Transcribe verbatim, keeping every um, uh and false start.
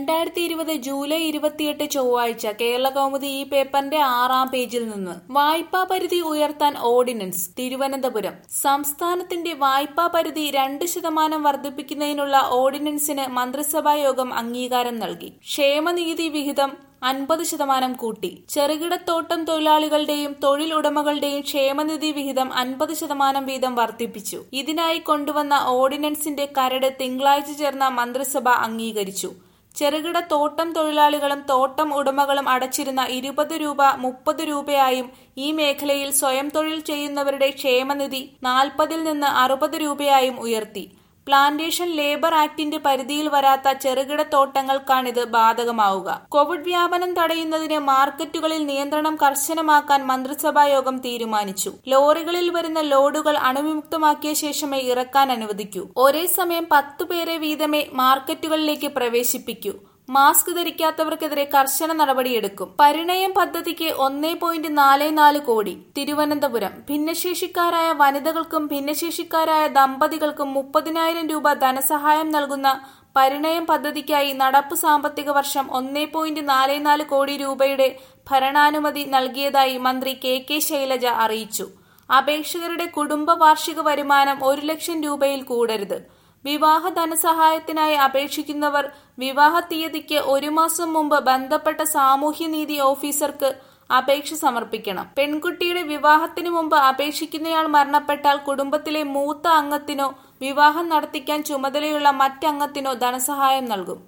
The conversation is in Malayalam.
രണ്ടായിരത്തി ഇരുപത് ജൂലൈ ഇരുപത്തിയെട്ട് ചൊവ്വാഴ്ച കേരളകൗമുദി ഈ പേപ്പറിന്റെ ആറാം പേജിൽ നിന്ന് വായ്പാ പരിധി ഉയർത്താൻ ഓർഡിനൻസ്. തിരുവനന്തപുരം സംസ്ഥാനത്തിന്റെ വായ്പാ പരിധി രണ്ട് ശതമാനം വർദ്ധിപ്പിക്കുന്നതിനുള്ള ഓർഡിനൻസിന് മന്ത്രിസഭാ യോഗം അംഗീകാരം നൽകി. ക്ഷേമനികുതി വിഹിതം അൻപത് ശതമാനം കൂട്ടി. ചെറുകിടത്തോട്ടം തൊഴിലാളികളുടെയും തൊഴിൽ ഉടമകളുടെയും ക്ഷേമനിധി വിഹിതം അൻപത് ശതമാനം വീതം വർദ്ധിപ്പിച്ചു. ഇതിനായി കൊണ്ടുവന്ന ഓർഡിനൻസിന്റെ കരട് തിങ്കളാഴ്ച ചേർന്ന മന്ത്രിസഭ അംഗീകരിച്ചു. ചെറുകിട തോട്ടം തൊഴിലാളികളും തോട്ടം ഉടമകളും അടച്ചിരുന്ന ഇരുപത് രൂപ മുപ്പത് രൂപയായും ഈ മേഖലയിൽ സ്വയം തൊഴിൽ ചെയ്യുന്നവരുടെ ക്ഷേമനിധി നാൽപ്പതിൽ നിന്ന് അറുപത് രൂപയായും ഉയർത്തി. പ്ലാന്റേഷൻ ലേബർ ആക്ടിന്റെ പരിധിയിൽ വരാത്ത ചെറുകിട തോട്ടങ്ങൾക്കാണിത് ബാധകമാവുക. കോവിഡ് വ്യാപനം തടയുന്നതിന് മാർക്കറ്റുകളിൽ നിയന്ത്രണം കർശനമാക്കാൻ മന്ത്രിസഭായോഗം തീരുമാനിച്ചു. ലോറികളിൽ വരുന്ന ലോഡുകൾ അണുവിമുക്തമാക്കിയ ശേഷമേ ഇറക്കാൻ അനുവദിക്കൂ. ഒരേ സമയം പത്തു പേരെ വീതമേ മാർക്കറ്റുകളിലേക്ക് പ്രവേശിപ്പിക്കൂ. മാസ്ക് ധരിക്കാത്തവർക്കെതിരെ കർശന നടപടിയെടുക്കും. പരിണയം പദ്ധതിക്ക് ഒന്നേ പോയിന്റ് നാല് നാല് കോടി. തിരുവനന്തപുരം ഭിന്നശേഷിക്കാരായ വനിതകൾക്കും ഭിന്നശേഷിക്കാരായ ദമ്പതികൾക്കും മുപ്പതിനായിരം രൂപ ധനസഹായം നൽകുന്ന പരിണയം പദ്ധതിക്കായി നടപ്പു സാമ്പത്തിക വർഷം ഒന്നേ പോയിന്റ് നാല് നാല് കോടി രൂപയുടെ ഭരണാനുമതി നൽകിയതായി മന്ത്രി കെ കെ ശൈലജ അറിയിച്ചു. അപേക്ഷകരുടെ കുടുംബ വാർഷിക വരുമാനം ഒരു ലക്ഷം രൂപയിൽ കൂടരുത്. വിവാഹ ധനസഹായത്തിനായി അപേക്ഷിക്കുന്നവർ വിവാഹ തീയതിക്ക് ഒരു മാസം മുമ്പ് ബന്ധപ്പെട്ട സാമൂഹ്യനീതി ഓഫീസർക്ക് അപേക്ഷ സമർപ്പിക്കണം. പെൺകുട്ടിയുടെ വിവാഹത്തിനു മുമ്പ് അപേക്ഷിക്കുന്നയാൾ മരണപ്പെട്ടാൽ കുടുംബത്തിലെ മൂത്ത അംഗത്തിനോ വിവാഹം നടത്തിക്കാൻ ചുമതലയുള്ള മറ്റംഗത്തിനോ ധനസഹായം നൽകും.